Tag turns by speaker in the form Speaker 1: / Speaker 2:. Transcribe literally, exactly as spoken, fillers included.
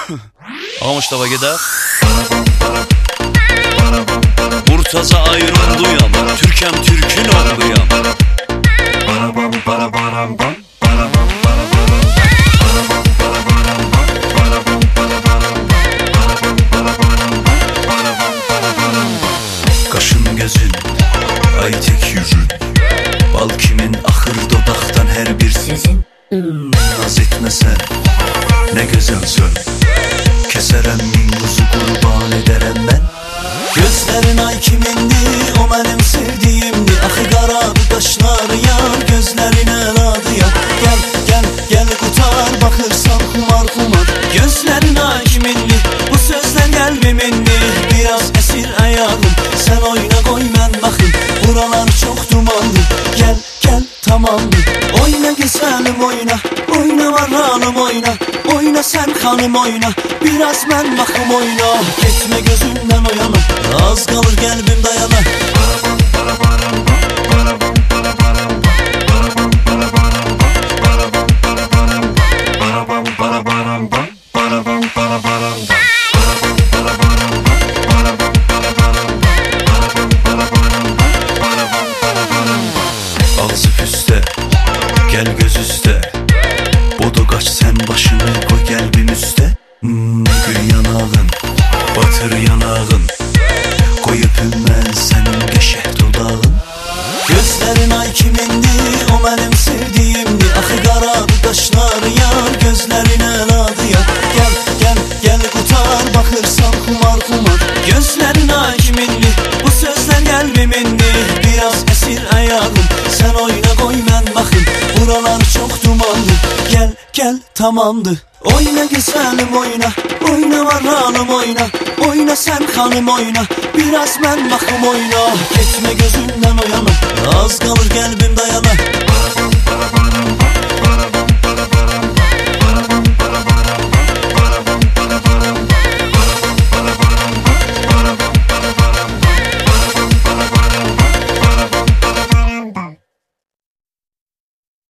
Speaker 1: Ağa Mustafa gider. Murtaza ayrıldıyam, Türkem Türk'ün oğluyam. Kaşın gözün, ay tek yüzün, bal kimin ahır dodaktan her bir sizin. Naz etmesen ne güzelsin, keserem min kuzu kurban ederem ben. Gözlerin ay kimindi, o benim sevdiğimdi. Axı qaradı qaşları yar, gözlerin eladı yar. Gel gel gel qutar, baxırsan xumar xumar. Gözlerin ay kimindi, bu sözler qəlbimindi. Biraz əsir ayağım, sen oyna qoy mən baxım. Buralar çok dumanlı, gel gel tamamdır. Oyna güzelim oyna, oyna varalım oyna. Oyna sen hanım oyna, biraz mən baxım oyna. Getme gözümden oyana, az kalır qəlbim dayana. Ağzı püste, gel göz üste. Bodu kaç sen başını koy qəlbim üste. hmm, Gül yanağın, batır yanağın, koy öpüm ben senin qəşəh dodağın. Gözlerin ay kimindi, o benim sevdiğimdi. Axı qaradı qaşları yar, gözlerin eladı yar. Gel gel gel qutar, baxırsan xumar xumar. Gözlerin ay kimindi, bu sözler qəlbimindi. Biraz əsir ayağım, sen oyna qoy mən baxım. Buralar çok dumanlı, gel gel tamamdır. Oyna güzelim oyna, oyna varalım oyna. Oyna sen hanım oyna, biraz mən baxım oyna. Getme gözümden oyana, az kalır qəlbim dayana.